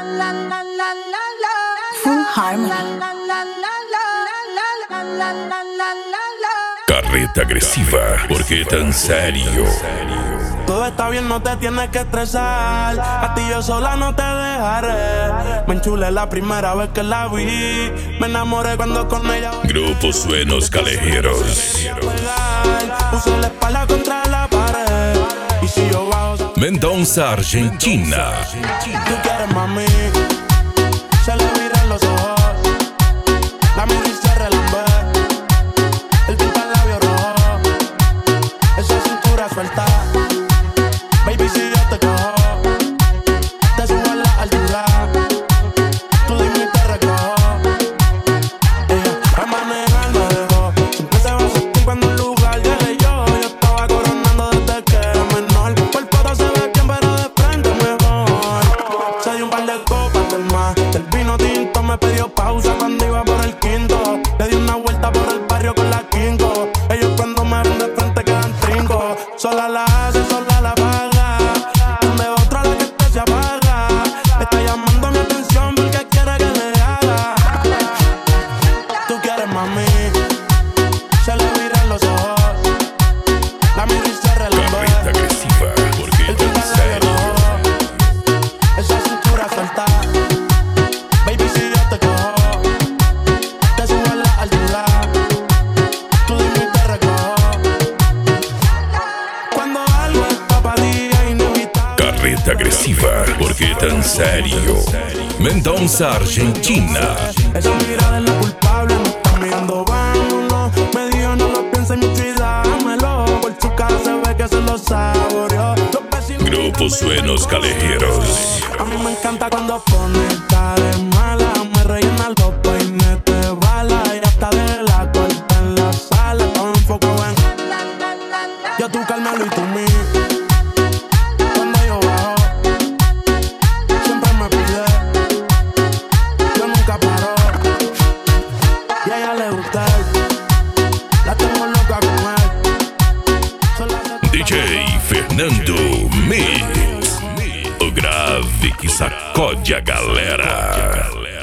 Full Harmony. Carreta agresiva, ¿por qué tan serio? Todo está bien, no te tienes que estresar. A ti yo sola no te dejaré. Me enchulé la primera vez que la vi. Me enamoré cuando con ella. Grupo Sueños Callejeros. Puse la espalda contra la pared. Y si yo bajo. Mendoza, Argentina. Tú quieres, mami. Se le viran los ojos. La miro y se relambé. El pinta el labio rojo. Esa cintura suelta. Baby, si yo te cojo, te subo a la altura. Tú dime y te recojo. Ella a manejar me dejó. Siempre se va a sentir cuando el lugar llegue yo. Yo estaba coronando desde que era menor. Por foto se ve bien, pero de frente mejor. Se dio un par de copas de más. El vino tinto me pidió pausa cuando iba por el quinto. Le di una vuelta por el barrio con la Kingo. Ellos cuando me ven de frente quedan trinco. Sola la hace, sola la paga. Está llamando mi atención porque quiere que le haga. Tú quieres, mami. Se le viran los ojos. La miro y se relambé. Carreta agresiva, ¿por qué tan serio? Esa cintura suelta. Baby, si yo te cojo, te subo a la altura. Tú dime y te recojo. Cuando algo está para ti es inevitable. Carreta agresiva, ¿por qué tan serio? Mendoza, Argentina. Esa mirada es la culpable, me está mirando, vámonos. Me dijo no lo pienses mucho y dámelo. Por su cara se ve que se lo saboreó. Grupo Sueños Callejeros. A mí me encanta cuando pone cara de mala. Me rellena los peines de bala. Y hasta de la corta en la sala. Todo en foco, ven. Yo tú cálmalo y tú mí. Cuando yo bajo, siempre me pide. Yo nunca paro. Y a ella le gusta. La tengo loca con él. DJ Fernando Mix. O grave que sacode a galera.